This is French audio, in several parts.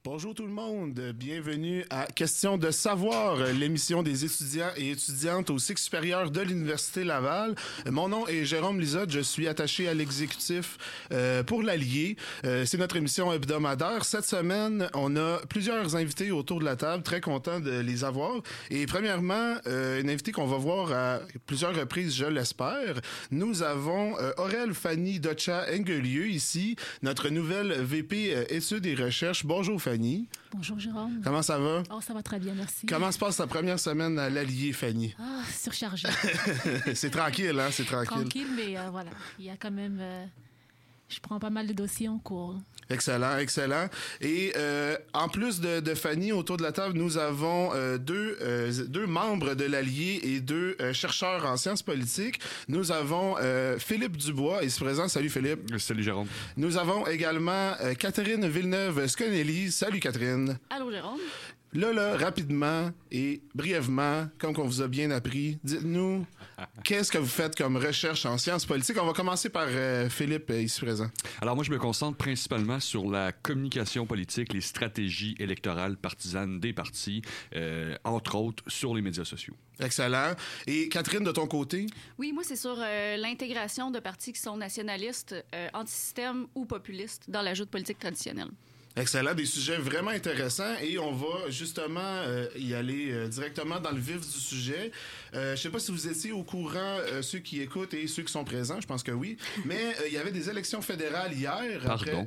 Bonjour tout le monde, bienvenue à Question de savoir, l'émission des étudiants et étudiantes au cycle supérieur de l'Université Laval. Mon nom est Jérôme Lizotte, je suis attaché à l'exécutif pour l'Allier. C'est notre émission hebdomadaire. Cette semaine, on a plusieurs invités autour de la table, très content de les avoir. Et premièrement, une invitée qu'on va voir à plusieurs reprises, je l'espère. Nous avons Aurèle Fanny Docha-Enguelieu ici, notre nouvelle VP études et recherches. Bonjour Fanny. Bonjour Jérôme. Comment ça va? Oh, ça va très bien, merci. Comment se passe ta première semaine à l'Allier, Fanny? Ah, surchargé. C'est tranquille, hein? C'est tranquille. Tranquille, mais voilà, il y a quand même... je prends pas mal de dossiers en cours. Excellent, excellent. Et en plus de Fanny, autour de la table, nous avons deux membres de l'Allier et deux chercheurs en sciences politiques. Nous avons Philippe Dubois, ici présent. Salut Philippe. Salut Jérôme. Nous avons également Catherine Villeneuve-Sconelli. Salut Catherine. Allô Jérôme. Là, rapidement et brièvement, comme qu'on vous a bien appris, dites-nous, qu'est-ce que vous faites comme recherche en sciences politiques? On va commencer par Philippe, ici présent. Alors moi, je me concentre principalement sur la communication politique, les stratégies électorales partisanes des partis, entre autres sur les médias sociaux. Excellent. Et Catherine, de ton côté? Oui, moi, c'est sur l'intégration de partis qui sont nationalistes, antisystème ou populistes dans la joute politique traditionnelle. Excellent, des sujets vraiment intéressants et on va justement y aller directement dans le vif du sujet. Je sais pas si vous étiez au courant, ceux qui écoutent et ceux qui sont présents, je pense que oui, mais il y avait des élections fédérales hier. Pardon.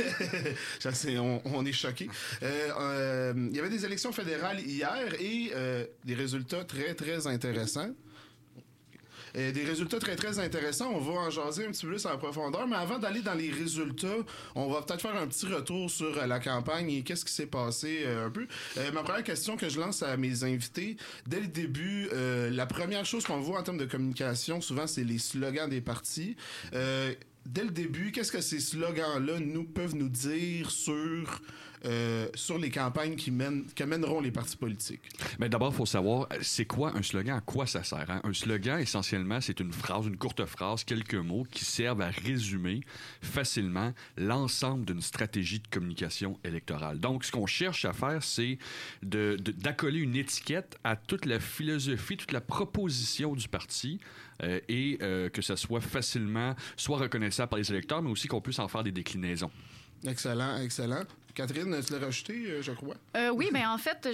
On est choqués. Il y avait des élections fédérales hier et des résultats très, très intéressants. Des résultats très, très intéressants. On va en jaser un petit peu plus en profondeur. Mais avant d'aller dans les résultats, on va peut-être faire un petit retour sur la campagne et qu'est-ce qui s'est passé un peu. Ma première question que je lance à mes invités, dès le début, la première chose qu'on voit en termes de communication, souvent, c'est les slogans des partis. Dès le début, qu'est-ce que ces slogans-là peuvent nous dire sur les campagnes que mèneront les partis politiques? Mais d'abord, il faut savoir, c'est quoi un slogan? À quoi ça sert? Hein? Un slogan, essentiellement, c'est une phrase, une courte phrase, quelques mots qui servent à résumer facilement l'ensemble d'une stratégie de communication électorale. Donc, ce qu'on cherche à faire, c'est d'accoler une étiquette à toute la philosophie, toute la proposition du parti et que ça soit facilement soit reconnaissable par les électeurs, mais aussi qu'on puisse en faire des déclinaisons. Excellent, excellent. Catherine, tu l'as rajouté, je crois? Oui, mais en fait,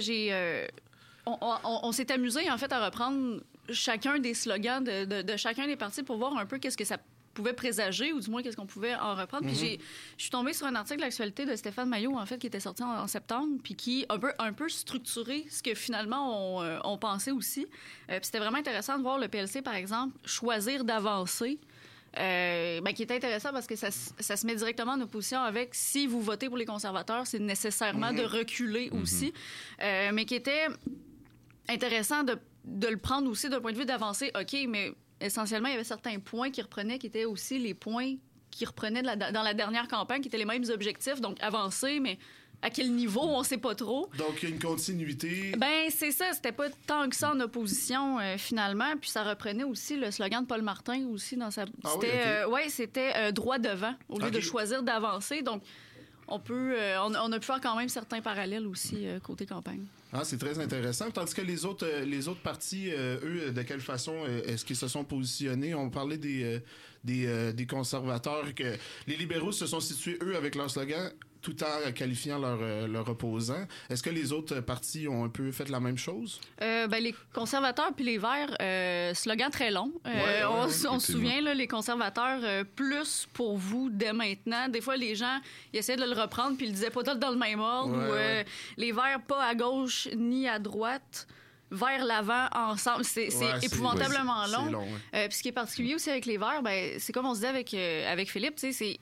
on s'est amusé en fait à reprendre chacun des slogans de chacun des partis pour voir un peu qu'est-ce que ça pouvait présager, ou du moins qu'est-ce qu'on pouvait en reprendre. Puis je suis tombée sur un article d'actualité de Stéphane Maillot, en fait, qui était sorti en septembre, puis qui un peu structuré ce que finalement on pensait aussi. Puis c'était vraiment intéressant de voir le PLC, par exemple, choisir d'avancer. Qui est intéressant parce que ça se met directement en opposition avec si vous votez pour les conservateurs, c'est nécessairement de reculer aussi. Mais qui était intéressant de le prendre aussi d'un point de vue d'avancer. OK, mais essentiellement, il y avait certains points qui reprenaient, qui étaient aussi les points qui reprenaient dans la dernière campagne, qui étaient les mêmes objectifs, donc avancer, mais à quel niveau, on sait pas trop. Donc, il y a une continuité. Ben, c'est ça. C'était pas tant que ça en opposition, finalement. Puis ça reprenait aussi le slogan de Paul Martin aussi dans sa... C'était droit devant, au lieu de choisir d'avancer. Donc, on a pu faire quand même certains parallèles aussi côté campagne. Ah, c'est très intéressant. Tandis que les autres partis, eux, de quelle façon est-ce qu'ils se sont positionnés? On parlait des conservateurs, que les libéraux se sont situés, eux, avec leur slogan, tout en qualifiant leur opposant. Est-ce que les autres partis ont un peu fait la même chose? Les conservateurs puis les Verts, slogan très long. On se souvient, là, les conservateurs, plus pour vous dès maintenant. Des fois, les gens ils essaient de le reprendre puis ils le disaient pas tout dans le même ordre. Les Verts, pas à gauche ni à droite. Vers l'avant, ensemble. C'est épouvantablement long. C'est long. Puis ce qui est particulier aussi avec les Verts, c'est comme on se disait avec Philippe, tu sais, c'est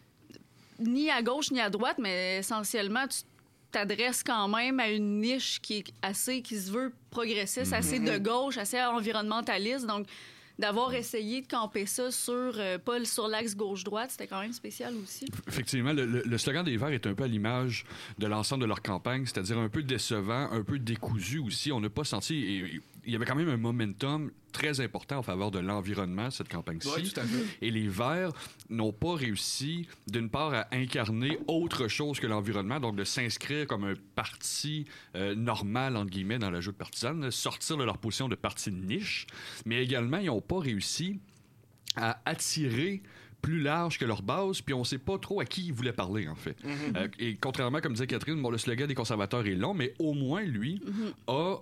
ni à gauche ni à droite, mais essentiellement, tu t'adresses quand même à une niche qui se veut progressiste, assez de gauche, assez environnementaliste. Donc, d'avoir essayé de camper ça pas sur l'axe gauche-droite, c'était quand même spécial aussi. Effectivement, le slogan des Verts est un peu à l'image de l'ensemble de leur campagne, c'est-à-dire un peu décevant, un peu décousu aussi. On n'a pas senti... il y avait quand même un momentum très important en faveur de l'environnement, cette campagne-ci. Oui, tout à fait. Et les Verts n'ont pas réussi, d'une part, à incarner autre chose que l'environnement, donc de s'inscrire comme un parti normal, entre guillemets, dans la joute partisane, sortir de leur position de parti de niche, mais également, ils n'ont pas réussi à attirer plus large que leur base, puis on ne sait pas trop à qui ils voulaient parler, en fait. Et contrairement, comme disait Catherine, le slogan des conservateurs est long, mais au moins, lui, a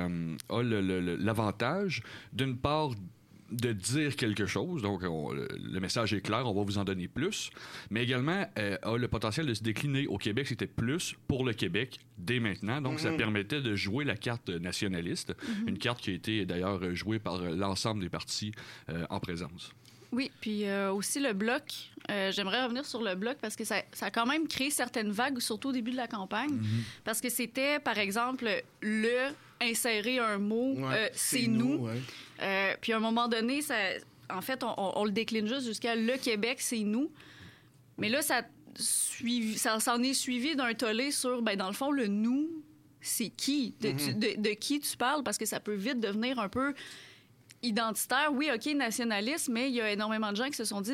l'avantage, d'une part, de dire quelque chose, donc le message est clair, on va vous en donner plus, mais également a le potentiel de se décliner. Au Québec, c'était plus pour le Québec dès maintenant, donc ça permettait de jouer la carte nationaliste, une carte qui a été d'ailleurs jouée par l'ensemble des partis en présence. Oui, puis aussi le Bloc. J'aimerais revenir sur le Bloc parce que ça a quand même créé certaines vagues, surtout au début de la campagne. Parce que c'était, par exemple, insérer un mot, c'est nous. Ouais. Puis à un moment donné, en fait, on le décline juste jusqu'à le Québec, c'est nous. Mais là, ça s'en est suivi d'un tollé sur, dans le fond, le nous, c'est qui? De qui tu parles? Parce que ça peut vite devenir un peu identitaire, oui, OK, nationaliste, mais il y a énormément de gens qui se sont dit,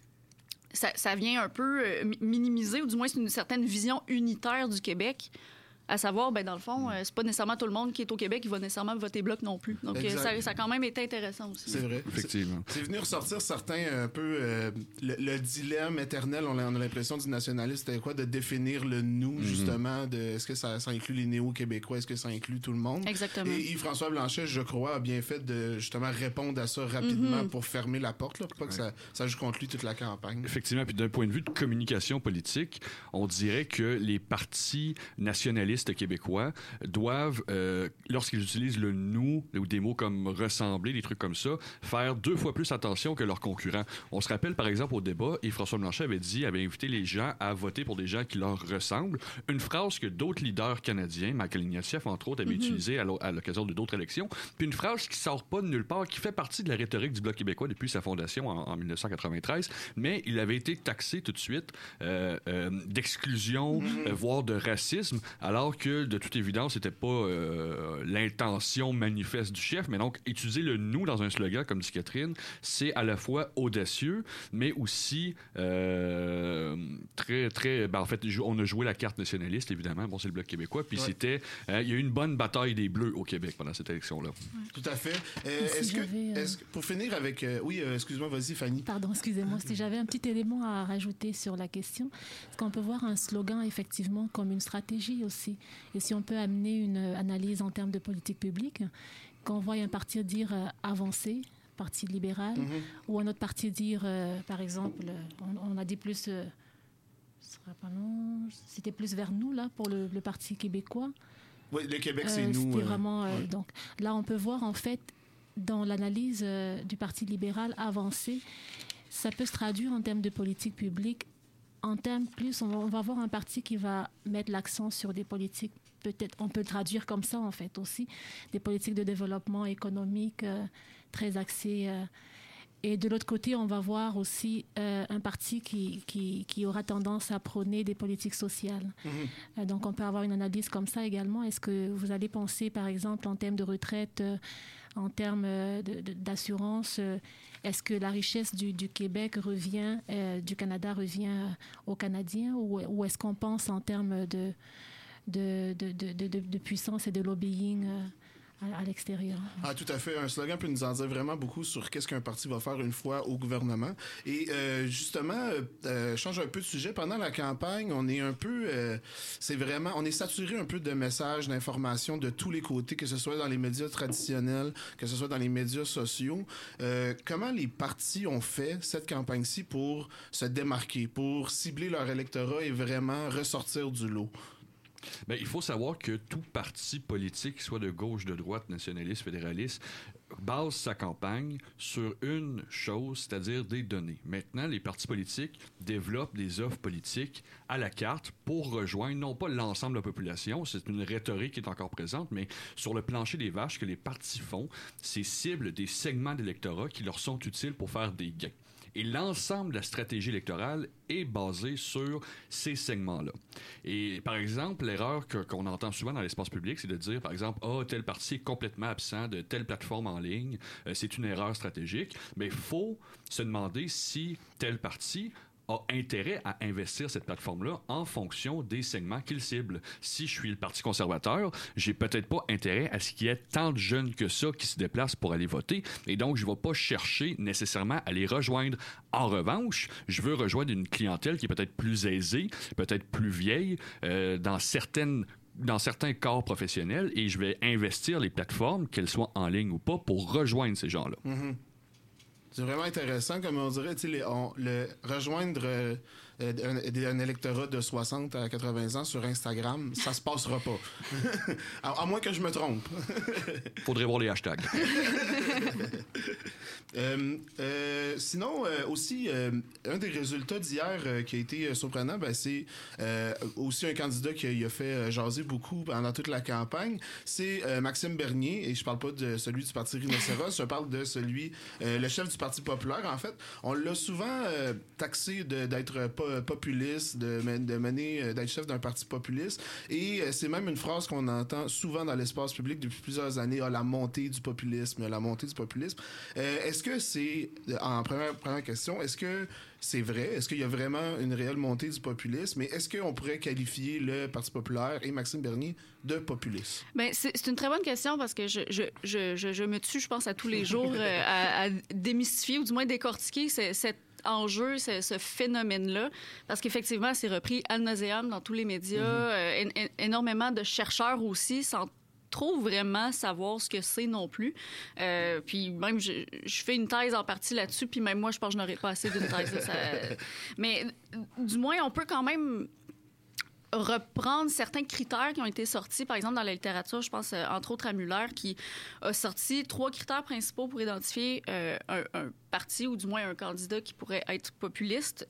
ça vient un peu minimiser, ou du moins c'est une certaine vision unitaire du Québec, à savoir, dans le fond, c'est pas nécessairement tout le monde qui est au Québec qui va nécessairement voter Bloc non plus. Donc ça a quand même été intéressant aussi. C'est vrai. Effectivement. C'est venu ressortir certains un peu le dilemme éternel, on a l'impression du nationaliste, c'était quoi? De définir le nous, justement, est-ce que ça inclut les néo-québécois, est-ce que ça inclut tout le monde? Exactement. Et Yves-François Blanchet, je crois, a bien fait de justement répondre à ça rapidement pour fermer la porte, là, pour pas que ça joue contre lui toute la campagne. Effectivement, puis d'un point de vue de communication politique, on dirait que les partis nationalistes québécois doivent, lorsqu'ils utilisent le « nous » ou des mots comme « ressembler », des trucs comme ça, faire 2 fois plus attention que leurs concurrents. On se rappelle, par exemple, au débat, et François Blanchet avait invité les gens à voter pour des gens qui leur ressemblent. Une phrase que d'autres leaders canadiens, Michael Ignatieff, entre autres, avaient utilisée à l'occasion de d'autres élections. Puis une phrase qui sort pas de nulle part, qui fait partie de la rhétorique du Bloc québécois depuis sa fondation en 1993, mais il avait été taxé tout de suite d'exclusion, voire de racisme, alors que, de toute évidence, c'était pas l'intention manifeste du chef, mais donc, utiliser le « nous » dans un slogan, comme dit Catherine, c'est à la fois audacieux, mais aussi très, très... en fait, on a joué la carte nationaliste, évidemment. Bon, c'est le Bloc québécois, puis c'était... il y a eu une bonne bataille des Bleus au Québec pendant cette élection-là. Tout à fait. Est-ce que, pour finir avec... oui, excuse-moi, vas-y, Fanny. Pardon, excusez-moi. Si j'avais un petit élément à rajouter sur la question, est-ce qu'on peut voir un slogan, effectivement, comme une stratégie aussi? Et si on peut amener une analyse en termes de politique publique, qu'on voit un parti dire avancer, Parti libéral, ou un autre parti dire, par exemple, on a dit plus... c'était plus vers nous, là, pour le Parti québécois. Oui, le Québec, c'est nous. C'était vraiment... donc, là, on peut voir, en fait, dans l'analyse du Parti libéral avancer, ça peut se traduire en termes de politique publique. En termes plus, on va avoir un parti qui va mettre l'accent sur des politiques, peut-être, on peut le traduire comme ça, en fait, aussi, des politiques de développement économique très axées. Et de l'autre côté, on va voir aussi un parti qui aura tendance à prôner des politiques sociales. Donc, on peut avoir une analyse comme ça également. Est-ce que vous allez penser, par exemple, en termes de retraite, en termes d'assurance, est-ce que la richesse du Québec revient, du Canada revient aux Canadiens, ou est-ce qu'on pense en termes de puissance et de lobbying à l'extérieur? Ah, tout à fait. Un slogan peut nous en dire vraiment beaucoup sur qu'est-ce qu'un parti va faire une fois au gouvernement. Et justement, change un peu de sujet. Pendant la campagne, on est un peu... on est saturé un peu de messages, d'informations de tous les côtés, que ce soit dans les médias traditionnels, que ce soit dans les médias sociaux. Comment les partis ont fait cette campagne-ci pour se démarquer, pour cibler leur électorat et vraiment ressortir du lot? Bien, il faut savoir que tout parti politique, soit de gauche, de droite, nationaliste, fédéraliste, base sa campagne sur une chose, c'est-à-dire des données. Maintenant, les partis politiques développent des offres politiques à la carte pour rejoindre non pas l'ensemble de la population, c'est une rhétorique qui est encore présente, mais sur le plancher des vaches que les partis font, c'est ciblent des segments d'électorat qui leur sont utiles pour faire des gains. Et l'ensemble de la stratégie électorale est basé sur ces segments-là. Et par exemple, l'erreur qu'on entend souvent dans l'espace public, c'est de dire, par exemple, tel parti est complètement absent de telle plateforme en ligne, c'est une erreur stratégique. Mais il faut se demander si tel parti a intérêt à investir cette plateforme-là en fonction des segments qu'il cible. Si je suis le Parti conservateur, j'ai peut-être pas intérêt à ce qu'il y ait tant de jeunes que ça qui se déplacent pour aller voter, et donc je vais pas chercher nécessairement à les rejoindre. En revanche, je veux rejoindre une clientèle qui est peut-être plus aisée, peut-être plus vieille, dans certains corps professionnels, et je vais investir les plateformes, qu'elles soient en ligne ou pas, pour rejoindre ces gens-là. Mm-hmm. C'est vraiment intéressant, comme on dirait, rejoindre un électorat de 60 à 80 ans sur Instagram, ça se passera pas. à moins que je me trompe. Faudrait voir les hashtags. Sinon, aussi, un des résultats d'hier qui a été surprenant, c'est aussi un candidat qui a fait jaser beaucoup pendant toute la campagne. C'est Maxime Bernier, et je parle pas de celui du Parti Rhinocéros, je parle de celui, le chef du Parti populaire, en fait. On l'a souvent taxé d'être populiste, d'être chef d'un parti populiste, et c'est même une phrase qu'on entend souvent dans l'espace public depuis plusieurs années, la montée du populisme. Est-ce que c'est, en première question, est-ce que c'est vrai? Est-ce qu'il y a vraiment une réelle montée du populisme? Mais est-ce qu'on pourrait qualifier le Parti populaire et Maxime Bernier de populiste? Bien, c'est une très bonne question parce que je me tue, je pense, à tous les jours à démystifier ou du moins décortiquer cet enjeu, ce phénomène-là, parce qu'effectivement, c'est repris ad nauseam dans tous les médias, énormément de chercheurs aussi, sans trop vraiment savoir ce que c'est non plus. Puis même, je fais une thèse en partie là-dessus, puis même moi, je pense que je n'aurais pas assez d'une thèse. Mais du moins, on peut quand même reprendre certains critères qui ont été sortis, par exemple, dans la littérature, je pense, entre autres à Muller, qui a sorti 3 critères principaux pour identifier un parti ou du moins un candidat qui pourrait être populiste.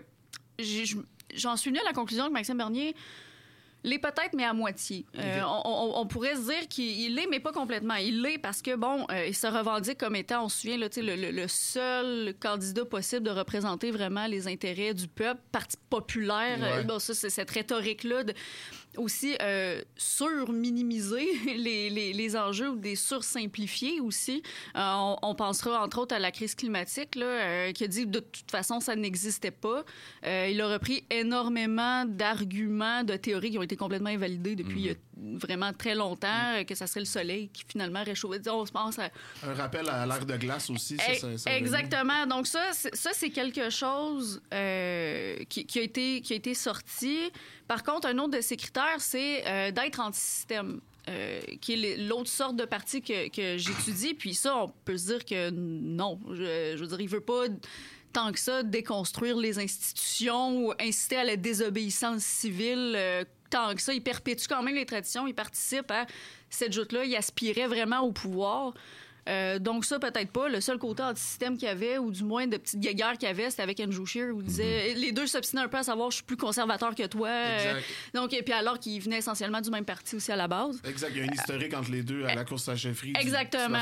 J'en suis venue à la conclusion que Maxime Bernier l'est peut-être, mais à moitié. On pourrait se dire qu'il l'est, mais pas complètement. Il l'est parce que, il se revendique comme étant, on se souvient, là, le seul candidat possible de représenter vraiment les intérêts du peuple, Parti populaire. Ouais. Ça, c'est cette rhétorique-là aussi sur-minimiser les enjeux ou des sur-simplifier aussi. On pensera entre autres à la crise climatique là, qui a dit de toute façon ça n'existait pas. Il a repris énormément d'arguments, de théories qui ont été complètement invalidées depuis vraiment très longtemps, que ça serait le soleil qui finalement réchauffait. On se pense à... Un rappel à l'ère de glace aussi. Ça exactement. Donc ça, c'est quelque chose qui a été sorti. Par contre, un autre de ces critères, c'est d'être anti-système, qui est l'autre sorte de parti que j'étudie. Puis ça, on peut se dire que non. Je veux dire, il veut pas tant que ça déconstruire les institutions ou inciter à la désobéissance civile. Tant que ça, il perpétue quand même les traditions. Il participe à cette joute-là. Il aspirait vraiment au pouvoir. Donc ça, peut-être pas. Le seul côté anti-système qu'il y avait, ou du moins de petite guéguerre qu'il y avait, c'était avec Andrew Scheer, où il disait... Les deux s'obstinaient un peu à savoir « je suis plus conservateur que toi ». Donc, et puis alors qu'il venait essentiellement du même parti aussi à la base. Exact. Il y a une historique entre les deux à la course à la chefferie. Exactement.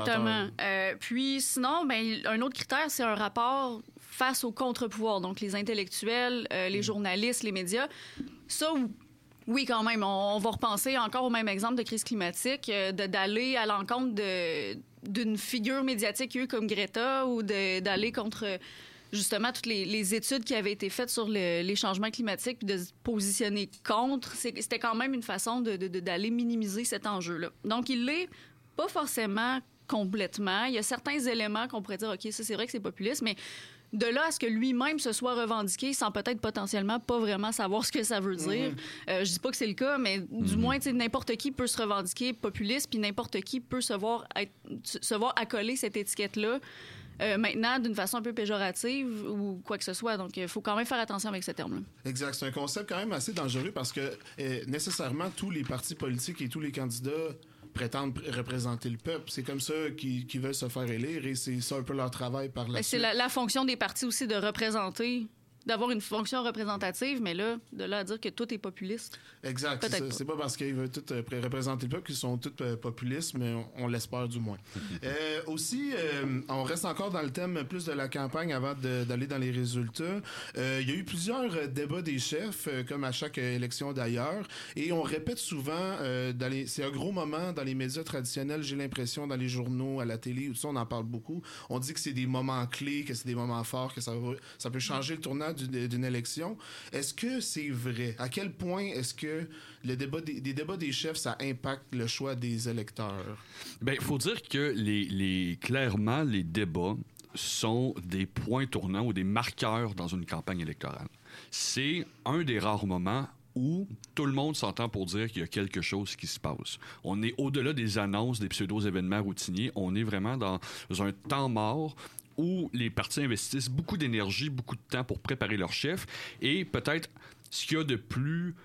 Puis sinon, un autre critère, c'est un rapport face au contre-pouvoir. Donc les intellectuels, les journalistes, les médias. Ça, oui, quand même. On va repenser encore au même exemple de crise climatique, d'aller à l'encontre d'une figure médiatique qu'il y a eu comme Greta ou d'aller contre, justement, toutes les études qui avaient été faites sur les changements climatiques puis de se positionner contre. C'était quand même une façon d'aller minimiser cet enjeu-là. Donc, il l'est pas forcément complètement. Il y a certains éléments qu'on pourrait dire, OK, ça, c'est vrai que c'est populiste, mais de là à ce que lui-même se soit revendiqué sans peut-être potentiellement pas vraiment savoir ce que ça veut dire. Je dis pas que c'est le cas, mais du moins, n'importe qui peut se revendiquer populiste, puis n'importe qui peut se voir accoler cette étiquette-là maintenant d'une façon un peu péjorative ou quoi que ce soit. Donc, il faut quand même faire attention avec ce terme-là. Exact. C'est un concept quand même assez dangereux parce que nécessairement, tous les partis politiques et tous les candidats prétendent représenter le peuple. C'est comme ça qu'ils veulent se faire élire et c'est ça un peu leur travail par la suite. C'est la fonction des partis aussi de représenter d'avoir une fonction représentative, mais là, de là à dire que tout est populiste. Exact. C'est pas parce qu'ils veulent tous représenter le peuple qu'ils sont tous populistes, mais on l'espère du moins. Aussi, on reste encore dans le thème plus de la campagne avant d'aller dans les résultats. Il y a eu plusieurs débats des chefs, comme à chaque élection d'ailleurs, et on répète souvent, c'est un gros moment dans les médias traditionnels, j'ai l'impression, dans les journaux, à la télé, tout ça, on en parle beaucoup. On dit que c'est des moments clés, que c'est des moments forts, que ça peut changer le tournant d'une élection. Est-ce que c'est vrai? À quel point est-ce que des débats des chefs, ça impacte le choix des électeurs? Bien, il faut dire que clairement, les débats sont des points tournants ou des marqueurs dans une campagne électorale. C'est un des rares moments où tout le monde s'entend pour dire qu'il y a quelque chose qui se passe. On est au-delà des annonces, des pseudo-événements routiniers. On est vraiment dans un temps mort où les partis investissent beaucoup d'énergie, beaucoup de temps pour préparer leur chef. Et peut-être ce qu'il y a de plus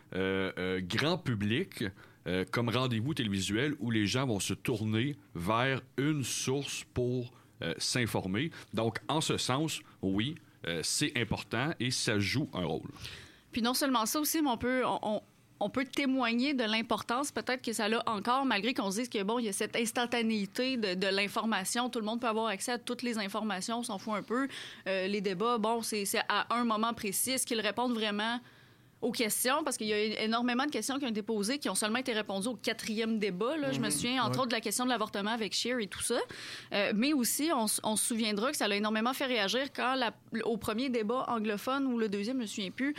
grand public comme rendez-vous télévisuel où les gens vont se tourner vers une source pour s'informer. Donc, en ce sens, oui, c'est important et ça joue un rôle. Puis non seulement ça aussi, mais on peut témoigner de l'importance peut-être que ça a encore, malgré qu'on se dise que bon, il y a cette instantanéité de l'information. Tout le monde peut avoir accès à toutes les informations, on s'en fout un peu. Les débats, bon, c'est à un moment précis. Est-ce qu'ils répondent vraiment aux questions? Parce qu'il y a énormément de questions qui ont été posées, qui ont seulement été répondues au 4e débat. Là. Je me souviens, entre autres, de la question de l'avortement avec Scheer et tout ça. Mais aussi, on se souviendra que ça l'a énormément fait réagir quand, au premier débat anglophone, ou le deuxième, je me souviens plus,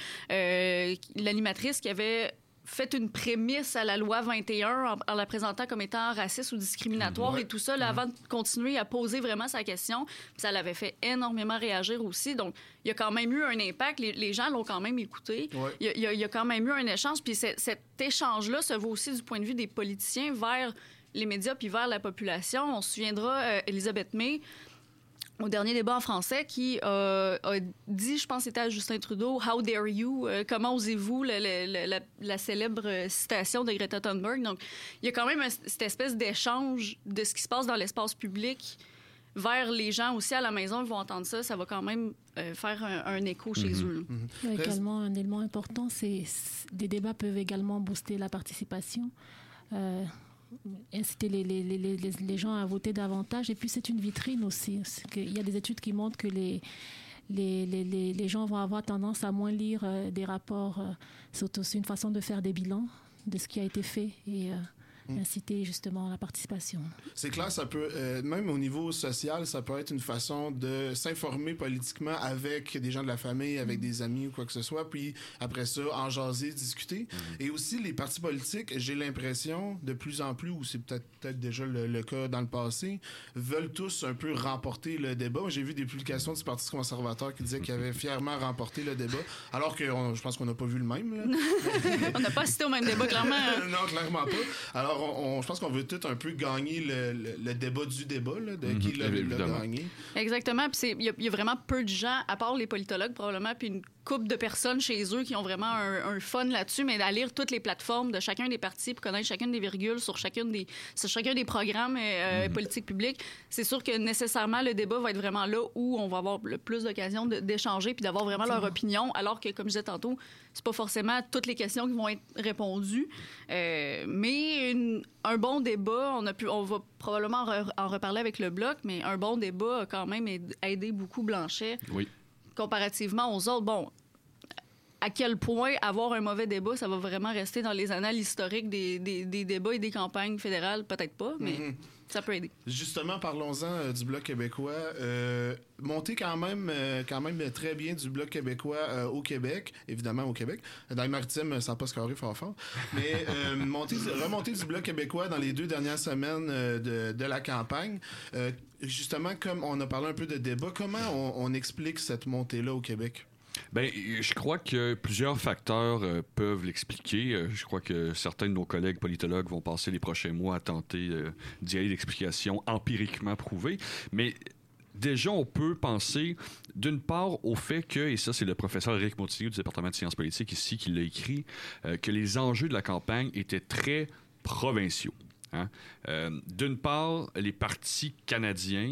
l'animatrice qui avait fait une prémisse à la loi 21 en la présentant comme étant raciste ou discriminatoire et tout ça, là, avant de continuer à poser vraiment sa question. Puis ça l'avait fait énormément réagir aussi. Donc, il y a quand même eu un impact. Les gens l'ont quand même écouté. Ouais. Il y a quand même eu un échange. Puis cet échange-là se voit aussi du point de vue des politiciens vers les médias puis vers la population. On se souviendra, Elisabeth May, au dernier débat en français, qui a dit, je pense que c'était à Justin Trudeau, « How dare you? Comment osez-vous? » la célèbre citation de Greta Thunberg. Donc, il y a quand même cette espèce d'échange de ce qui se passe dans l'espace public vers les gens aussi à la maison. Ils vont entendre ça. Ça va quand même faire un écho chez eux. Il y a également un élément important, des débats peuvent également booster la participation. Inciter les gens à voter davantage. Et puis, c'est une vitrine aussi. Il y a des études qui montrent que les gens vont avoir tendance à moins lire des rapports. C'est aussi une façon de faire des bilans de ce qui a été fait et inciter justement la participation. C'est clair, ça peut, même au niveau social, ça peut être une façon de s'informer politiquement avec des gens de la famille, avec des amis ou quoi que ce soit, puis après ça, en jaser, discuter. Et aussi, les partis politiques, j'ai l'impression, de plus en plus, ou c'est peut-être déjà le cas dans le passé, veulent tous un peu remporter le débat. J'ai vu des publications du Parti conservateur qui disaient qu'ils avaient fièrement remporté le débat, alors que je pense qu'on n'a pas vu le même. Là. On n'a pas assisté au même débat, clairement. Non, clairement pas. Alors, je pense qu'on veut tout un peu gagner le débat du débat, là, de qui l'a gagné. Exactement. Puis il y a vraiment peu de gens, à part les politologues probablement, puis une couple de personnes chez eux qui ont vraiment un fun là-dessus, mais à lire toutes les plateformes de chacun des partis pour connaître chacune des virgules sur chacun des programmes politiques publiques, c'est sûr que nécessairement le débat va être vraiment là où on va avoir le plus d'occasion d'échanger puis d'avoir vraiment leur opinion, alors que, comme je disais tantôt, c'est pas forcément toutes les questions qui vont être répondues. Mais un bon débat, on va probablement en reparler avec le Bloc, mais un bon débat a quand même aidé beaucoup Blanchet. Oui. Comparativement aux autres. Bon, à quel point avoir un mauvais débat, ça va vraiment rester dans les annales historiques des débats et des campagnes fédérales? Peut-être pas, mais ça peut aider. Justement, parlons-en du Bloc québécois. Monter quand même très bien du Bloc québécois au Québec, évidemment au Québec. Dans les maritimes, ça n'a pas se carré fort. Mais remonter du Bloc québécois dans les 2 dernières semaines de la campagne. Justement, comme on a parlé un peu de débat, comment on explique cette montée-là au Québec? Bien, je crois que plusieurs facteurs peuvent l'expliquer. Je crois que certains de nos collègues politologues vont passer les prochains mois à tenter d'y aller d'explications empiriquement prouvées. Mais déjà, on peut penser, d'une part, au fait que, et ça, c'est le professeur Éric Mottier du département de sciences politiques ici qui l'a écrit, que les enjeux de la campagne étaient très provinciaux. Hein? D'une part, les partis canadiens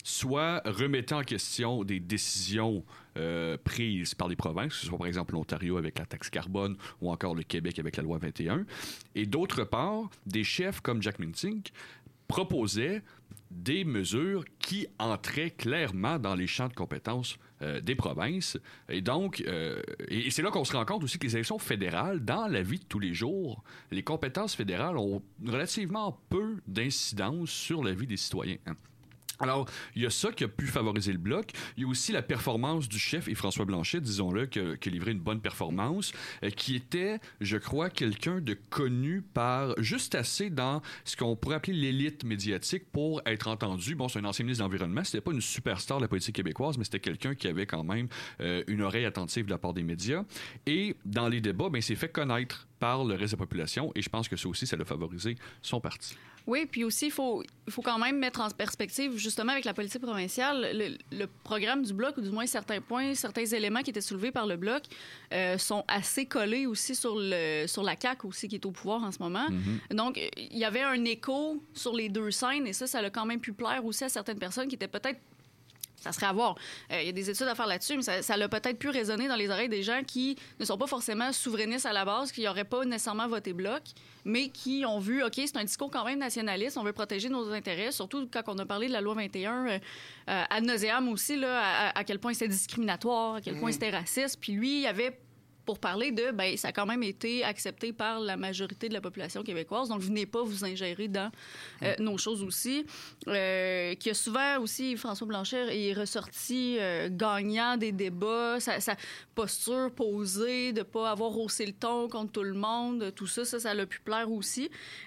soit remettait en question des décisions prises par les provinces, que ce soit par exemple l'Ontario avec la taxe carbone ou encore le Québec avec la loi 21. Et d'autre part, des chefs comme Jack Minchin proposaient des mesures qui entraient clairement dans les champs de compétences des provinces. Et donc, et c'est là qu'on se rend compte aussi que les élections fédérales, dans la vie de tous les jours, les compétences fédérales ont relativement peu d'incidence sur la vie des citoyens. Alors, il y a ça qui a pu favoriser le Bloc. Il y a aussi la performance du chef, et François Blanchet, disons-le, qui a livré une bonne performance, qui était, je crois, quelqu'un de connu par juste assez dans ce qu'on pourrait appeler l'élite médiatique pour être entendu. Bon, c'est un ancien ministre de l'Environnement, c'était pas une superstar de la politique québécoise, mais c'était quelqu'un qui avait quand même une oreille attentive de la part des médias. Et dans les débats, ben, il s'est fait connaître par le reste de la population, et je pense que ça aussi, ça a favorisé son parti. Oui, puis aussi, il faut quand même mettre en perspective, justement, avec la politique provinciale, le programme du Bloc, ou du moins certains points, certains éléments qui étaient soulevés par le Bloc, sont assez collés aussi sur la CAQ aussi, qui est au pouvoir en ce moment. Mm-hmm. Donc, il y avait un écho sur les deux scènes, et ça a quand même pu plaire aussi à certaines personnes qui étaient peut-être... Ça serait à voir. Il y a des études à faire là-dessus, mais ça a peut-être pu résonner dans les oreilles des gens qui ne sont pas forcément souverainistes à la base, qui n'auraient pas nécessairement voté Bloc, mais qui ont vu, OK, c'est un discours quand même nationaliste, on veut protéger nos intérêts, surtout quand on a parlé de la loi 21, ad nauseam aussi, là, à quel point c'était discriminatoire, à quel point c'était raciste. Puis lui, il avait... pour parler de, ben, ça a quand même été accepté par la majorité de la population québécoise. Donc, venez pas vous ingérer dans nos choses aussi. Qui a souvent aussi, François Blanchet est ressorti gagnant des débats, sa posture posée, de pas avoir haussé le ton contre tout le monde, tout ça, ça l'a pu plaire aussi.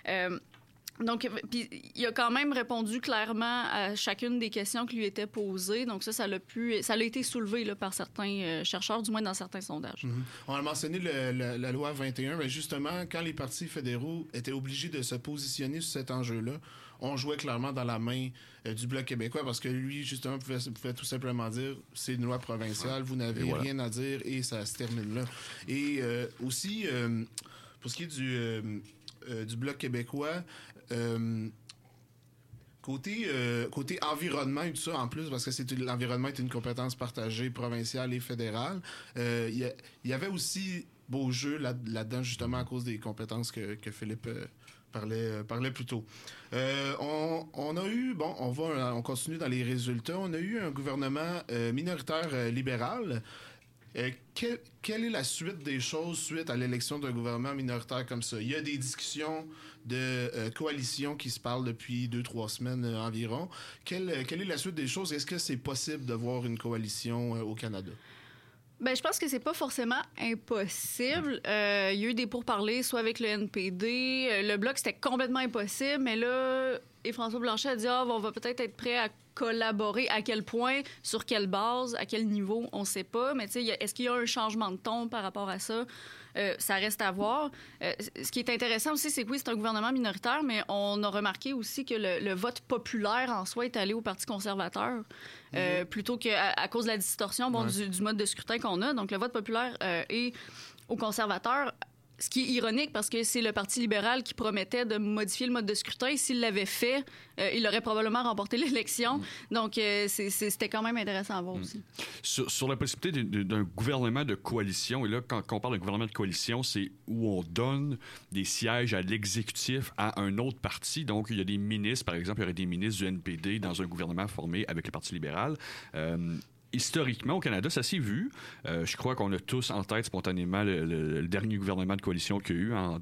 Donc, puis, il a quand même répondu clairement à chacune des questions qui lui étaient posées. Donc, ça a été soulevé là, par certains chercheurs, du moins dans certains sondages. Mm-hmm. On a mentionné la loi 21, mais justement, quand les partis fédéraux étaient obligés de se positionner sur cet enjeu-là, on jouait clairement dans la main du Bloc québécois parce que lui, justement, pouvait tout simplement dire c'est une loi provinciale, vous n'avez rien à dire et ça se termine là. Et aussi, pour ce qui est du Bloc québécois, côté environnement et tout ça, en plus, parce que l'environnement est une compétence partagée provinciale et fédérale, il y avait aussi beau jeu là-dedans, justement, à cause des compétences que Philippe parlait plus tôt. On a eu, on continue dans les résultats, on a eu un gouvernement minoritaire libéral. Quelle est la suite des choses suite à l'élection d'un gouvernement minoritaire comme ça? Il y a des discussions de coalition qui se parlent depuis 2-3 semaines environ. Quelle est la suite des choses? Est-ce que c'est possible de voir une coalition au Canada? Ben, je pense que c'est pas forcément impossible. Il y a eu des pourparlers, soit avec le NPD. Le Bloc, c'était complètement impossible, mais là, et François Blanchet a dit on va peut-être être prêt à collaborer. À quel point, sur quelle base, à quel niveau, on ne sait pas. Mais est-ce qu'il y a un changement de ton par rapport à ça? Ça reste à voir. Ce qui est intéressant aussi, c'est que oui, c'est un gouvernement minoritaire, mais on a remarqué aussi que le vote populaire en soi est allé au Parti conservateur, plutôt qu'à cause de la distorsion du mode de scrutin qu'on a. Donc, le vote populaire est aux conservateurs. Ce qui est ironique parce que c'est le Parti libéral qui promettait de modifier le mode de scrutin. S'il l'avait fait, il aurait probablement remporté l'élection. Donc, c'était quand même intéressant à voir aussi. Sur la possibilité d'un gouvernement de coalition, et là, quand on parle d'un gouvernement de coalition, c'est où on donne des sièges à l'exécutif à un autre parti. Donc, il y a des ministres, par exemple, il y aurait des ministres du NPD dans un gouvernement formé avec le Parti libéral. Historiquement, au Canada, ça s'est vu. Je crois qu'on a tous en tête spontanément le dernier gouvernement de coalition qu'il y a eu en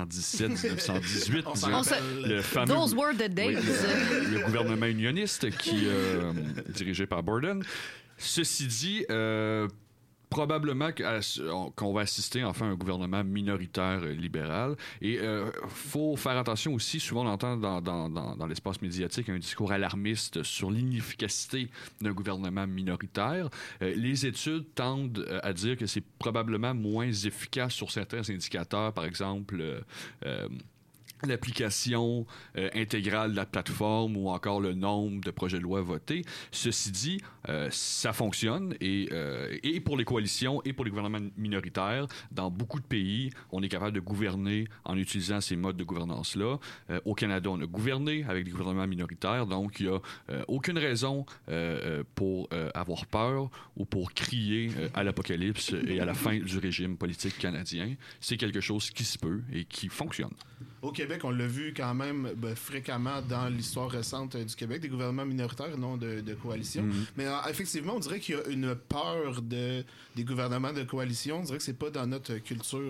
1917-1918. Le fameux, Those were the days. Le gouvernement unioniste qui dirigé par Borden. Ceci dit, probablement qu'on va assister enfin à un gouvernement minoritaire libéral. Et faut faire attention aussi, souvent on entend dans l'espace médiatique un discours alarmiste sur l'inefficacité d'un gouvernement minoritaire. Les études tendent à dire que c'est probablement moins efficace sur certains indicateurs, par exemple l'application intégrale de la plateforme ou encore le nombre de projets de loi votés. Ceci dit, ça fonctionne et pour les coalitions et pour les gouvernements minoritaires, dans beaucoup de pays, on est capable de gouverner en utilisant ces modes de gouvernance-là. Au Canada, on a gouverné avec des gouvernements minoritaires, donc il n'y a aucune raison pour avoir peur ou pour crier à l'apocalypse et à la fin du régime politique canadien. C'est quelque chose qui se peut et qui fonctionne. Au Québec, on l'a vu quand même fréquemment dans l'histoire récente du Québec, des gouvernements minoritaires, non de coalition. Mais effectivement, on dirait qu'il y a une peur des gouvernements de coalition. On dirait que c'est pas dans notre culture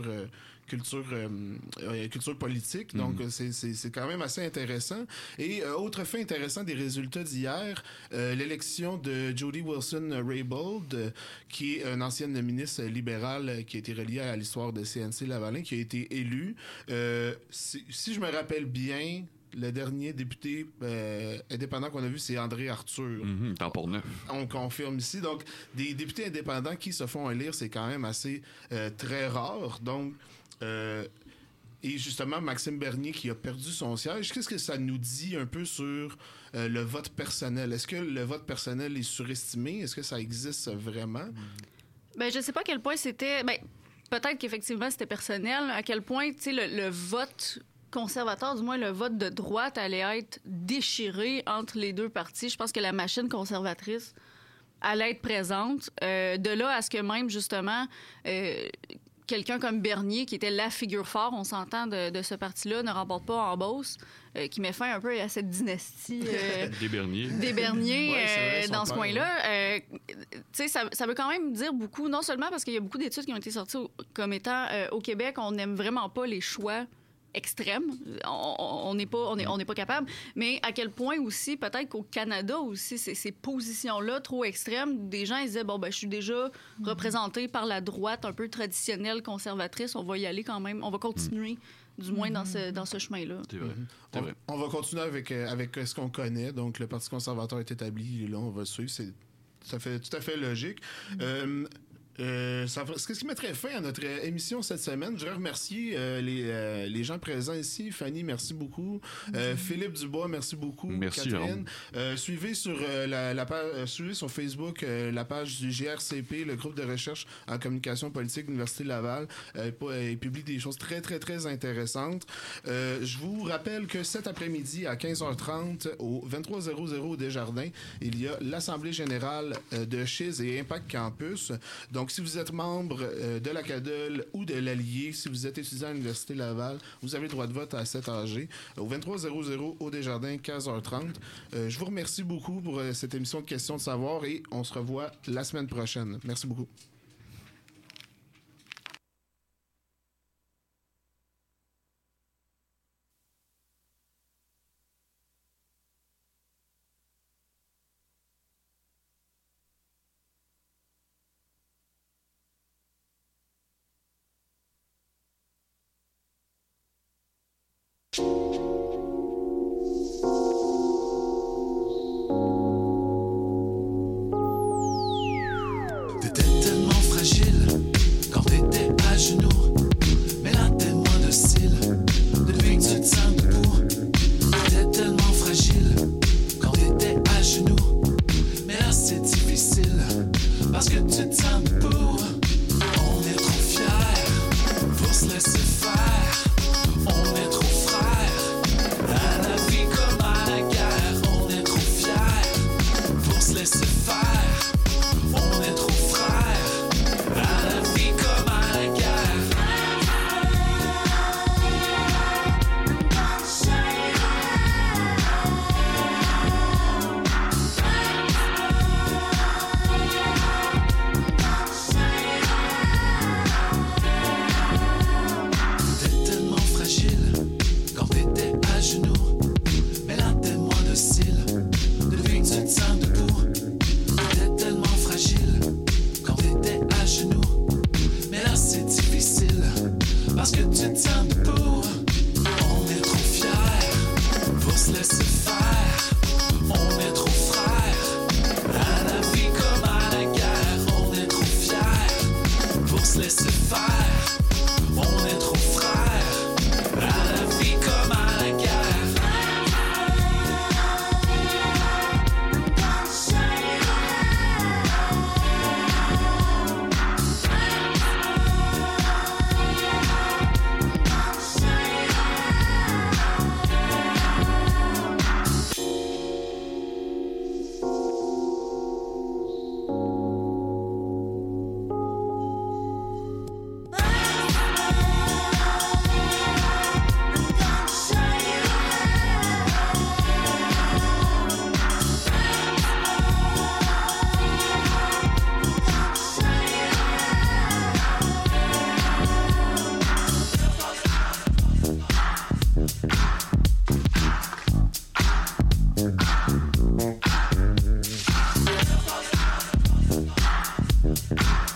politique. Donc, c'est quand même assez intéressant. Et autre fait intéressant des résultats d'hier, l'élection de Jody Wilson-Raybould, qui est une ancienne ministre libérale qui a été reliée à l'histoire de CNC-Lavalin, qui a été élue. Si je me rappelle bien, le dernier député indépendant qu'on a vu, c'est André Arthur. Temps pour neuf. On confirme ici. Donc, des députés indépendants qui se font élire, c'est quand même assez très rare. Donc, et justement, Maxime Bernier qui a perdu son siège, qu'est-ce que ça nous dit un peu sur le vote personnel? Est-ce que le vote personnel est surestimé? Est-ce que ça existe vraiment? Ben, je sais pas à quel point c'était... Ben, peut-être qu'effectivement, c'était personnel. À quel point, tu sais, le vote conservateur, du moins le vote de droite, allait être déchiré entre les deux partis. Je pense que la machine conservatrice allait être présente. De là à ce que même, justement... quelqu'un comme Bernier, qui était la figure forte, on s'entend, de ce parti-là, ne remporte pas en Beauce, qui met fin un peu à cette dynastie des Bernier. Des Bernier ouais, dans ce coin-là. Tu sais, ça veut quand même dire beaucoup, non seulement parce qu'il y a beaucoup d'études qui ont été sorties comme étant au Québec, on n'aime vraiment pas les choix extrême. On n'est pas capable. Mais à quel point aussi, peut-être qu'au Canada aussi, ces positions-là trop extrêmes, des gens ils disaient, bon, ben, je suis déjà représenté par la droite un peu traditionnelle, conservatrice, on va y aller quand même, on va continuer, du moins dans ce chemin-là. C'est vrai. On va continuer avec ce qu'on connaît. Donc, le Parti conservateur est établi, il est là, on va suivre. Ça fait tout à fait logique. Ce qui mettrait fin à notre émission cette semaine, je voudrais remercier les gens présents ici. Fanny, merci beaucoup. Philippe Dubois, merci beaucoup. Merci, Catherine. Suivez sur suivez sur Facebook la page du GRCP, le groupe de recherche en communication politique de l'Université Laval. Il publie des choses très, très, très intéressantes. Je vous rappelle que cet après-midi, à 15h30, au 2300 au Desjardins, il y a l'Assemblée générale de Chiz et Impact Campus. Donc, si vous êtes membre de la CADEL ou de l'Allier, si vous êtes étudiant à l'Université Laval, vous avez le droit de vote à cet âgé. Au 2300 au Desjardins, 15h30. Je vous remercie beaucoup pour cette émission de questions de savoir et on se revoit la semaine prochaine. Merci beaucoup. T'étais tellement Bye.